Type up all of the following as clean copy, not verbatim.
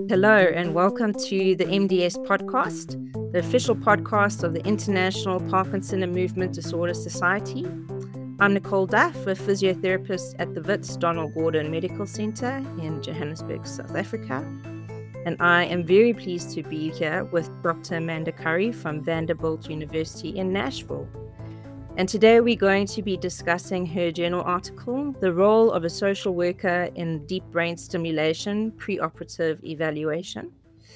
Hello, and welcome to the MDS podcast, the official podcast of the International Parkinson and Movement Disorder Society. I'm Nicole Duff, a physiotherapist at the Wits Donald Gordon Medical Centre in Johannesburg, South Africa. And I am very pleased to be here with Dr. Amanda Curry from Vanderbilt University in Nashville. And today we're going to be discussing her journal article, The Role of a Social Worker in Deep Brain Stimulation Preoperative Evaluation.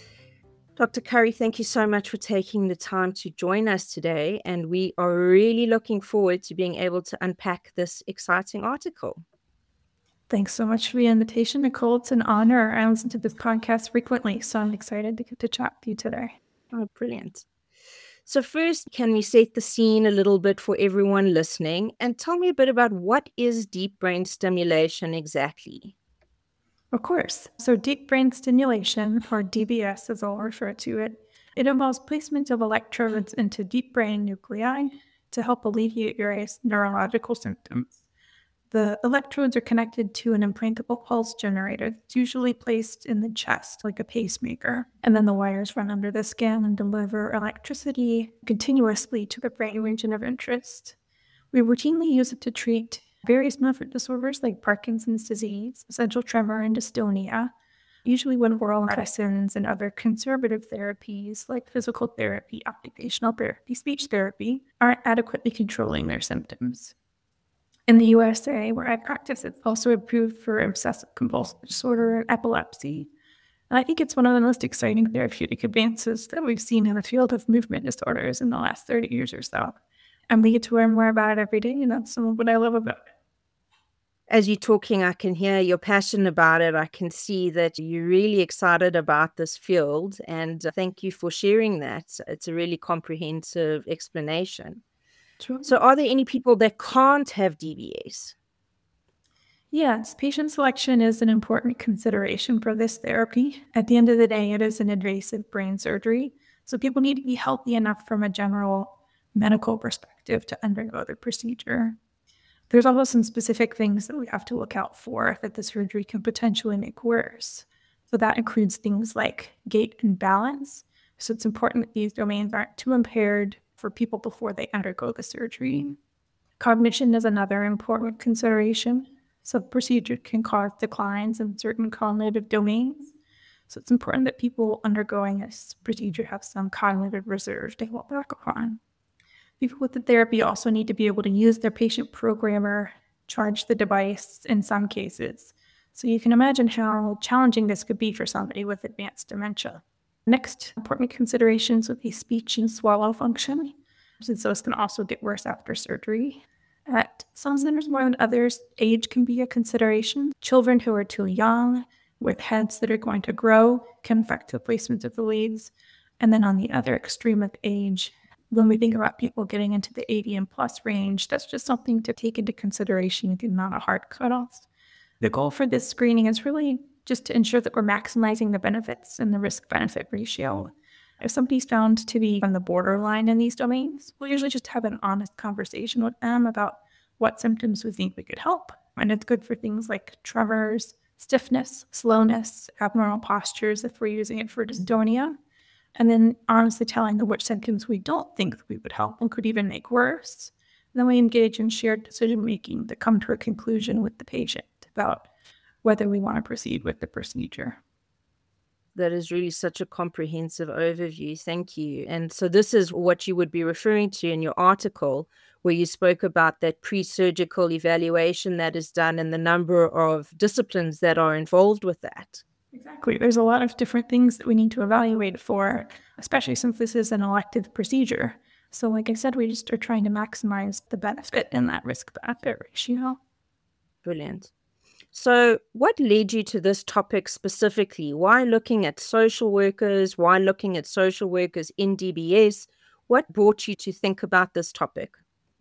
Dr. Curry, thank you so much for taking the time to join us today, and we are really looking forward to being able to unpack this exciting article. Thanks so much for the invitation, Nicole. It's an honor. I listen to this podcast frequently, so I'm excited to get to chat with you today. Oh, brilliant. So first, can we set the scene a little bit for everyone listening and tell me a bit about what is deep brain stimulation exactly? Of course. So deep brain stimulation, or DBS as I'll refer to it, it involves placement of electrodes into deep brain nuclei to help alleviate various neurological symptoms. The electrodes are connected to an implantable pulse generator that's usually placed in the chest, like a pacemaker. And then the wires run under the skin and deliver electricity continuously to the brain region of interest. We routinely use it to treat various movement disorders like Parkinson's disease, essential tremor, and dystonia, usually when oral medicines and other conservative therapies like physical therapy, occupational therapy, speech therapy aren't adequately controlling their symptoms. In the USA, where I practice, it's also approved for obsessive compulsive disorder and epilepsy. And I think it's one of the most exciting therapeutic advances that we've seen in the field of movement disorders in the last 30 years or so. And we get to learn more about it every day, and that's some of what I love about it. As you're talking, I can hear your passion about it. I can see that you're really excited about this field, and thank you for sharing that. It's a really comprehensive explanation. Sure. So are there any people that can't have DBS? Yes, patient selection is an important consideration for this therapy. At the end of the day, it is an invasive brain surgery, so people need to be healthy enough from a general medical perspective to undergo the procedure. There's also some specific things that we have to look out for that the surgery can potentially make worse. So that includes things like gait and balance. So it's important that these domains aren't too impaired for people before they undergo the surgery. Cognition is another important consideration. So the procedure can cause declines in certain cognitive domains. So it's important that people undergoing this procedure have some cognitive reserve to fall back upon. People with the therapy also need to be able to use their patient programmer, charge the device in some cases. So you can imagine how challenging this could be for somebody with advanced dementia. Next, important considerations would be speech and swallow function, since those can also get worse after surgery. At some centers more than others, age can be a consideration. Children who are too young, with heads that are going to grow, can affect the placement of the leads. And then on the other extreme of age, when we think about people getting into the 80 and plus range, that's just something to take into consideration and not a hard cutoff. The goal for this screening is really just to ensure that we're maximizing the benefits and the risk-benefit ratio. If somebody's found to be on the borderline in these domains, we'll usually just have an honest conversation with them about what symptoms we think we could help. And it's good for things like tremors, stiffness, slowness, abnormal postures if we're using it for dystonia. And then honestly telling them which symptoms we don't think we would help and could even make worse. And then we engage in shared decision-making to come to a conclusion with the patient about whether we want to proceed with the procedure. That is really such a comprehensive overview. Thank you. And so this is what you would be referring to in your article, where you spoke about that pre-surgical evaluation that is done and the number of disciplines that are involved with that. Exactly. There's a lot of different things that we need to evaluate for, especially since this is an elective procedure. So like I said, we just are trying to maximize the benefit in that risk-benefit ratio. Brilliant. So what led you to this topic specifically? Why looking at social workers? Why looking at social workers in DBS? What brought you to think about this topic?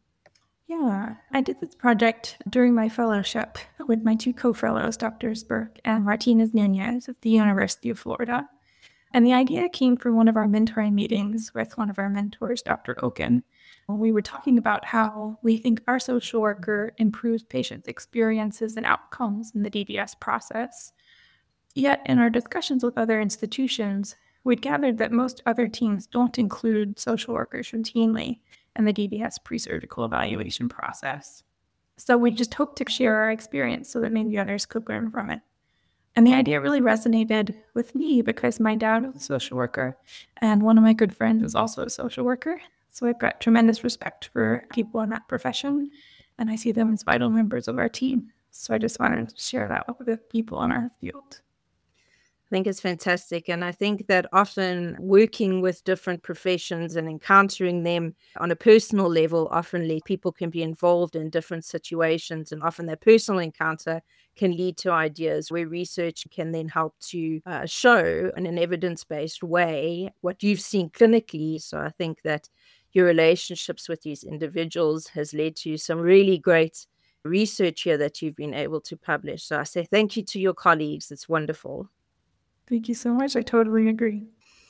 Yeah, I did this project during my fellowship with my two co-fellows, Drs. Burke and Martinez Nunez at the University of Florida. And the idea came from one of our mentoring meetings with one of our mentors, Dr. Oken. We were talking about how we think our social worker improves patients' experiences and outcomes in the DBS process. Yet, in our discussions with other institutions, we'd gathered that most other teams don't include social workers routinely in the DBS pre-surgical evaluation process. So we just hope to share our experience so that maybe others could learn from it. And the idea really resonated with me because my dad was a social worker, and one of my good friends was also a social worker. So I've got tremendous respect for people in that profession, and I see them as vital members of our team. So I just wanted to share that with the people in our field. I think it's fantastic. And I think that often working with different professions and encountering them on a personal level, often people can be involved in different situations. And often their personal encounter can lead to ideas where research can then help to show in an evidence-based way what you've seen clinically. So I think that your relationships with these individuals has led to some really great research here that you've been able to publish. So I say thank you to your colleagues. It's wonderful. Thank you so much. I totally agree.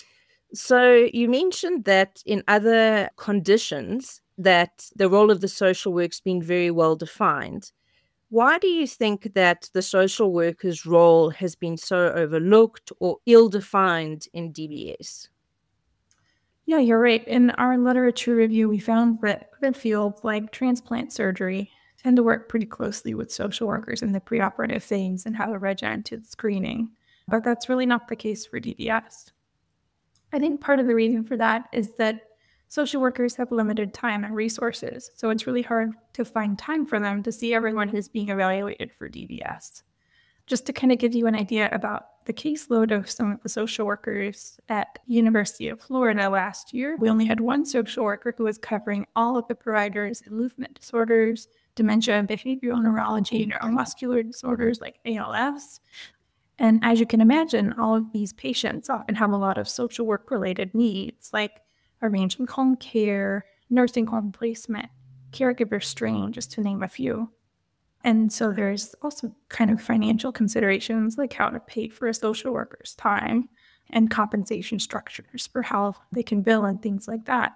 So you mentioned that in other conditions that the role of the social work's been very well defined. Why do you think that the social worker's role has been so overlooked or ill-defined in DBS? Yeah, you're right. In our literature review, we found that other fields like transplant surgery tend to work pretty closely with social workers in the preoperative phase and have a regimented screening. But that's really not the case for DBS. I think part of the reason for that is that social workers have limited time and resources, so it's really hard to find time for them to see everyone who's being evaluated for DBS. Just to kind of give you an idea about the caseload of some of the social workers at University of Florida last year, we only had one social worker who was covering all of the providers in movement disorders, dementia, behavioral neurology, neuromuscular disorders like ALS. And as you can imagine, all of these patients often have a lot of social work-related needs, like arranging home care, nursing home placement, caregiver strain, just to name a few. And so there's also kind of financial considerations, like how to pay for a social worker's time and compensation structures for how they can bill and things like that.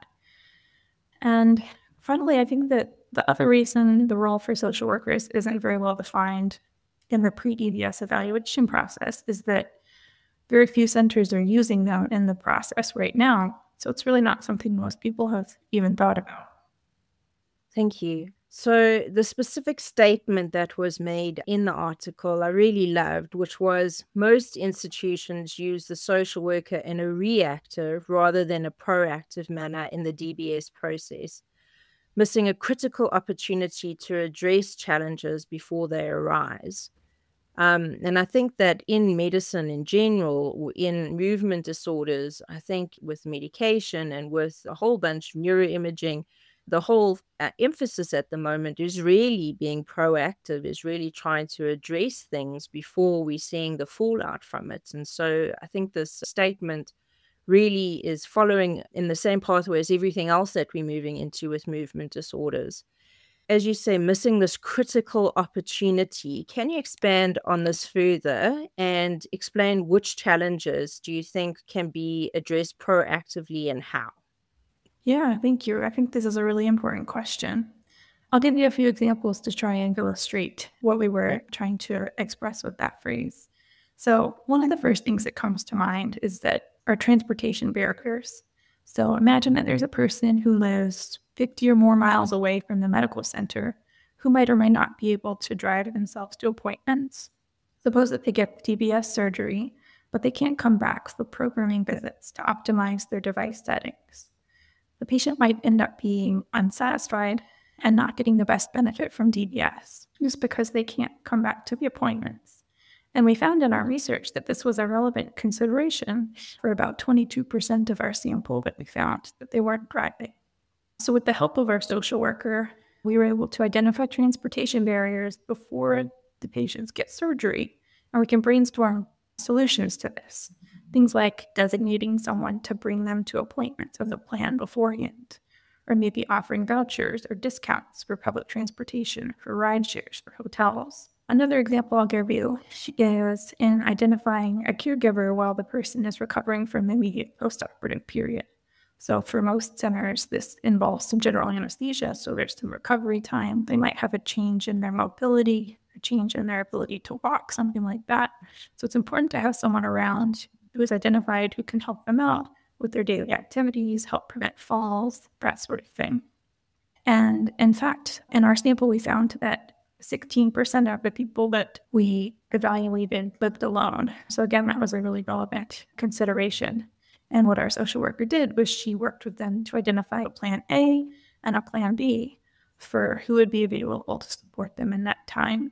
And finally, I think that the other reason the role for social workers isn't very well defined in the pre-DBS evaluation process is that very few centers are using them in the process right now. So it's really not something most people have even thought about. Thank you. So the specific statement that was made in the article I really loved, which was most institutions use the social worker in a reactive rather than a proactive manner in the DBS process, missing a critical opportunity to address challenges before they arise. And I think that in medicine in general, in movement disorders, I think with medication and with a whole bunch of neuroimaging, the whole emphasis at the moment is really being proactive, is really trying to address things before we're seeing the fallout from it. And so I think this statement really is following in the same pathway as everything else that we're moving into with movement disorders. As you say, missing this critical opportunity. Can you expand on this further and explain which challenges do you think can be addressed proactively and how? Yeah, thank you. I think this is a really important question. I'll give you a few examples to try and illustrate what we were trying to express with that phrase. So one of the first things that comes to mind is that our transportation barriers. So imagine that there's a person who lives 50 or more miles away from the medical center who might or might not be able to drive themselves to appointments. Suppose that they get DBS surgery, but they can't come back for programming visits to optimize their device settings. The patient might end up being unsatisfied and not getting the best benefit from DBS just because they can't come back to the appointments. And we found in our research that this was a relevant consideration for about 22% of our sample that we found that they weren't driving. So with the help of our social worker, we were able to identify transportation barriers before the patients get surgery, and we can brainstorm solutions to this. Things like designating someone to bring them to appointments as a plan beforehand, or maybe offering vouchers or discounts for public transportation, for ride shares, for hotels. Another example I'll give you is in identifying a caregiver while the person is recovering from the immediate postoperative period. So for most centers, this involves some general anesthesia, so there's some recovery time. They might have a change in their mobility, a change in their ability to walk, something like that. So it's important to have someone around who is identified who can help them out with their daily activities, help prevent falls, that sort of thing. And in fact, in our sample, we found that 16% of the people that we evaluated lived alone. So again, that was a really relevant consideration. And what our social worker did was she worked with them to identify a plan A and a plan B for who would be available to support them in that time.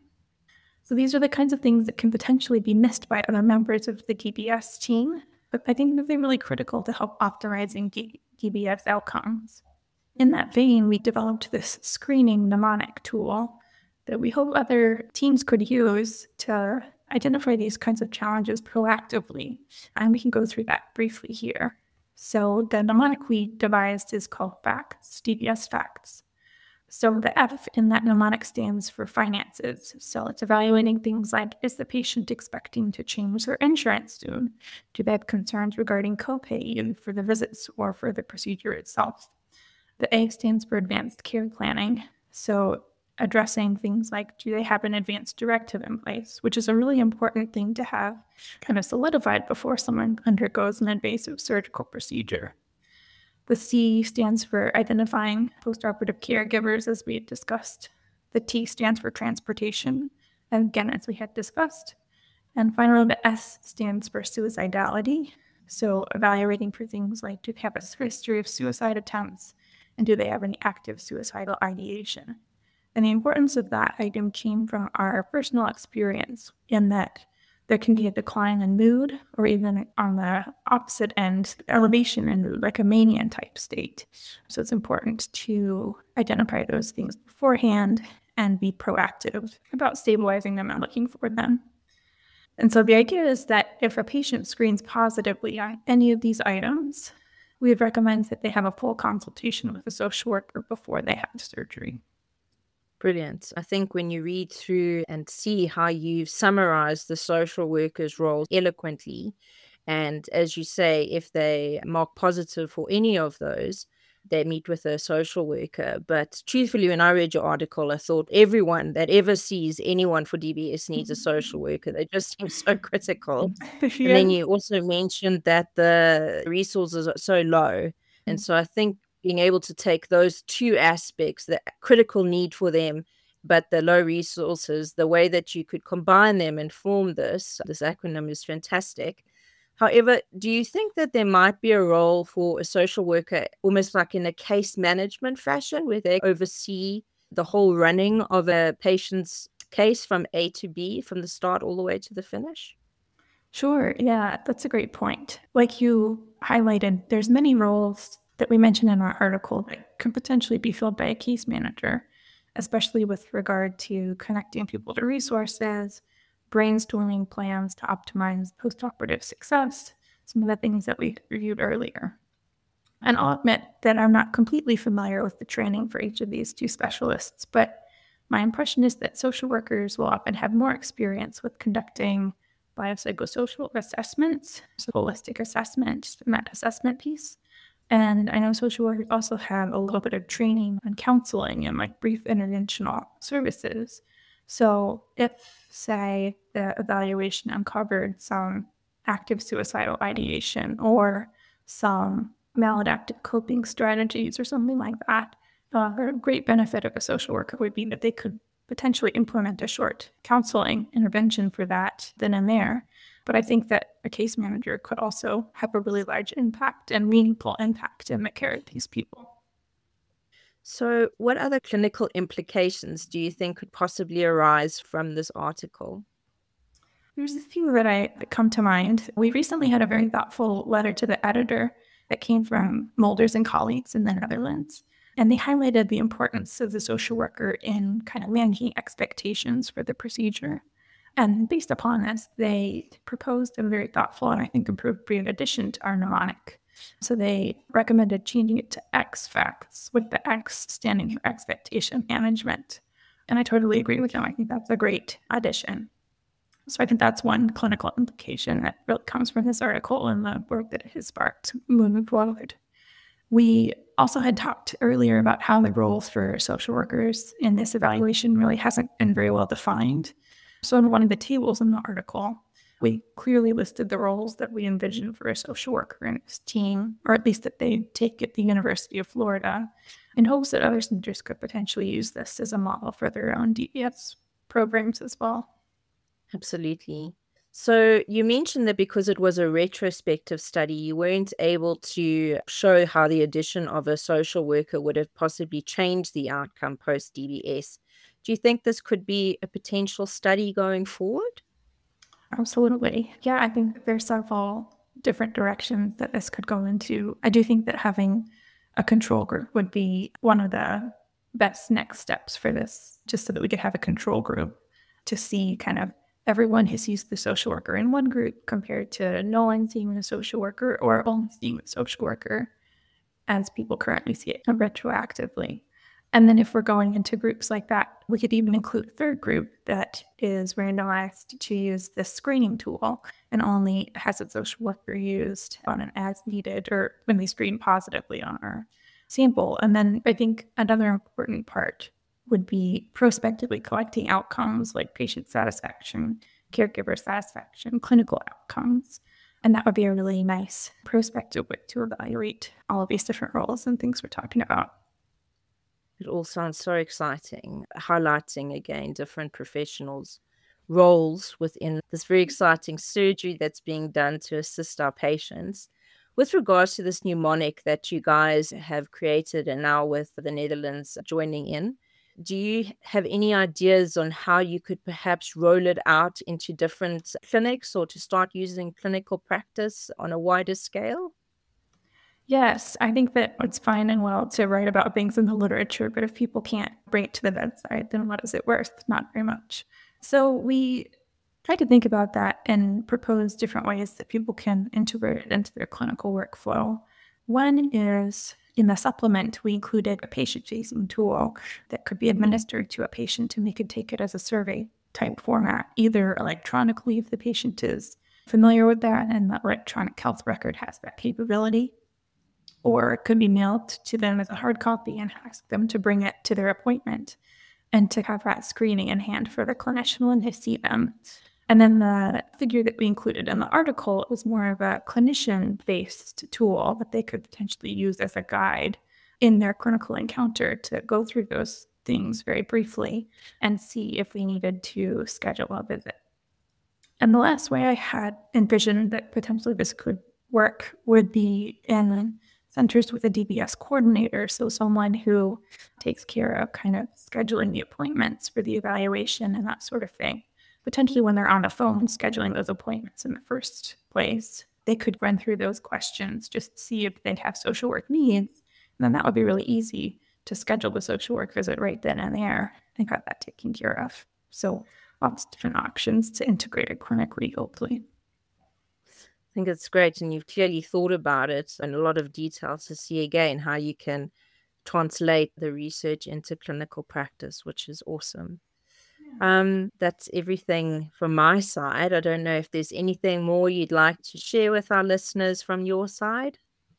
So these are the kinds of things that can potentially be missed by other members of the DBS team, but I think that they're really critical to help optimizing DBS outcomes. In that vein, we developed this screening mnemonic tool that we hope other teams could use to identify these kinds of challenges proactively. And we can go through that briefly here. So the mnemonic we devised is called FACTS, DBS FACTS. So the F in that mnemonic stands for finances. So it's evaluating things like, is the patient expecting to change their insurance soon? Do they have concerns regarding copay either for the visits or for the procedure itself? The A stands for advanced care planning. So addressing things like, do they have an advanced directive in place, which is a really important thing to have kind of solidified before someone undergoes an invasive surgical procedure. The C stands for identifying postoperative caregivers, as we had discussed. The T stands for transportation, and again, as we had discussed. And finally, the S stands for suicidality. So evaluating for things like, do they have a history of suicide attempts, and do they have any active suicidal ideation? And the importance of that item came from our personal experience in that there can be a decline in mood, or even on the opposite end, elevation in mood, like a mania type state. So it's important to identify those things beforehand and be proactive about stabilizing them and looking for them. And so the idea is that if a patient screens positively on any of these items, we would recommend that they have a full consultation with a social worker before they have surgery. Brilliant. I think when you read through and see how you've summarized the social worker's role eloquently, and as you say, if they mark positive for any of those, they meet with a social worker. But truthfully, when I read your article, I thought everyone that ever sees anyone for DBS needs a social worker. They just seem so critical. Yeah. And then you also mentioned that the resources are so low. And so I think being able to take those two aspects, the critical need for them, but the low resources, the way that you could combine them and form this acronym is fantastic. However, do you think that there might be a role for a social worker almost like in a case management fashion where they oversee the whole running of a patient's case from A to B, from the start all the way to the finish? Sure. Yeah, that's a great point. Like you highlighted, there's many roles that we mentioned in our article that could potentially be filled by a case manager, especially with regard to connecting people to resources, brainstorming plans to optimize postoperative success, some of the things that we reviewed earlier. And I'll admit that I'm not completely familiar with the training for each of these two specialists, but my impression is that social workers will often have more experience with conducting biopsychosocial assessments, so holistic assessment, that assessment piece. And I know social workers also have a little bit of training on counseling and like brief interventional services. So if, say, the evaluation uncovered some active suicidal ideation or some maladaptive coping strategies or something like that, a great benefit of a social worker would be that they could potentially implement a short counseling intervention for that then and there. But I think that a case manager could also have a really large impact and meaningful impact in the care of these people. So, what other clinical implications do you think could possibly arise from this article? There's a few that come to mind. We recently had a very thoughtful letter to the editor that came from Mulders and colleagues in the Netherlands. And they highlighted the importance of the social worker in kind of managing expectations for the procedure. And based upon this, they proposed a very thoughtful and I think appropriate addition to our mnemonic. So they recommended changing it to X facts, with the X standing for expectation management. And I totally agree with them. I think that's a great addition. So I think that's one clinical implication that really comes from this article and the work that it has sparked moving forward. We also had talked earlier about how the roles for social workers in this evaluation really hasn't been very well defined. So in one of the tables in the article, we clearly listed the roles that we envision for a social worker in this team, or at least that they take at the University of Florida, in hopes that other centers could potentially use this as a model for their own DBS programs as well. Absolutely. So you mentioned that because it was a retrospective study, you weren't able to show how the addition of a social worker would have possibly changed the outcome post DBS. Do you think this could be a potential study going forward? Absolutely. Yeah, I think that there's several different directions that this could go into. I do think that having a control group would be one of the best next steps for this, just so that we could have a control group to see kind of everyone who sees the social worker in one group compared to no one seeing a social worker or only seeing a social worker as people currently see it retroactively. And then if we're going into groups like that, we could even include a third group that is randomized to use this screening tool and only has its social worker used on an as needed or when they screen positively on our sample. And then I think another important part would be prospectively collecting outcomes like patient satisfaction, caregiver satisfaction, clinical outcomes. And that would be a really nice prospective way to evaluate all of these different roles and things we're talking about. It all sounds so exciting, highlighting again different professionals' roles within this very exciting surgery that's being done to assist our patients. With regards to this mnemonic that you guys have created and now with the Netherlands joining in, do you have any ideas on how you could perhaps roll it out into different clinics or to start using clinical practice on a wider scale? Yes, I think that it's fine and well to write about things in the literature, but if people can't bring it to the bedside, then what is it worth? Not very much. So we try to think about that and propose different ways that people can integrate it into their clinical workflow. One is in the supplement, we included a patient-facing tool that could be administered to a patient, and they could take it as a survey type format, either electronically if the patient is familiar with that and the electronic health record has that capability, or it could be mailed to them as a hard copy and ask them to bring it to their appointment and to have that screening in hand for the clinician when they see them. And then the figure that we included in the article was more of a clinician-based tool that they could potentially use as a guide in their clinical encounter to go through those things very briefly and see if we needed to schedule a visit. And the last way I had envisioned that potentially this could work would be in centers with a DBS coordinator, so someone who takes care of kind of scheduling the appointments for the evaluation and that sort of thing. Potentially when they're on the phone scheduling those appointments in the first place, they could run through those questions, just see if they'd have social work needs, and then that would be really easy to schedule the social work visit right then and there and got that taken care of. So lots of different options to integrate it clinically, hopefully. I think it's great, and you've clearly thought about it in a lot of detail to see again how you can translate the research into clinical practice, which is awesome. That's everything from my side. I don't know if there's anything more you'd like to share with our listeners from your side.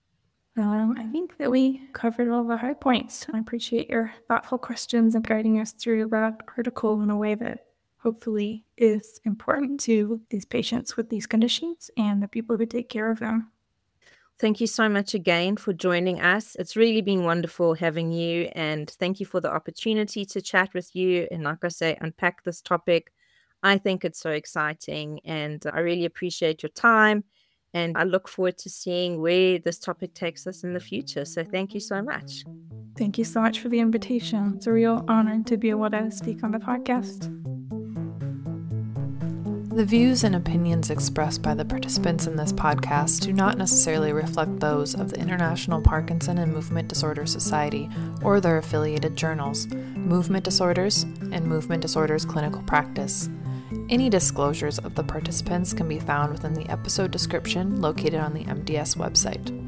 I think that we covered all the high points. I appreciate your thoughtful questions and guiding us through that article in a way that hopefully is important to these patients with these conditions and the people who take care of them. Thank you so much again for joining us. It's really been wonderful having you, and thank you for the opportunity to chat with you and, like I say, unpack this topic. I think it's so exciting, and I really appreciate your time, and I look forward to seeing where this topic takes us in the future. So thank you so much. Thank you so much for the invitation. It's a real honor to be able to speak on the podcast. The views and opinions expressed by the participants in this podcast do not necessarily reflect those of the International Parkinson and Movement Disorder Society or their affiliated journals, Movement Disorders and Movement Disorders Clinical Practice. Any disclosures of the participants can be found within the episode description located on the MDS website.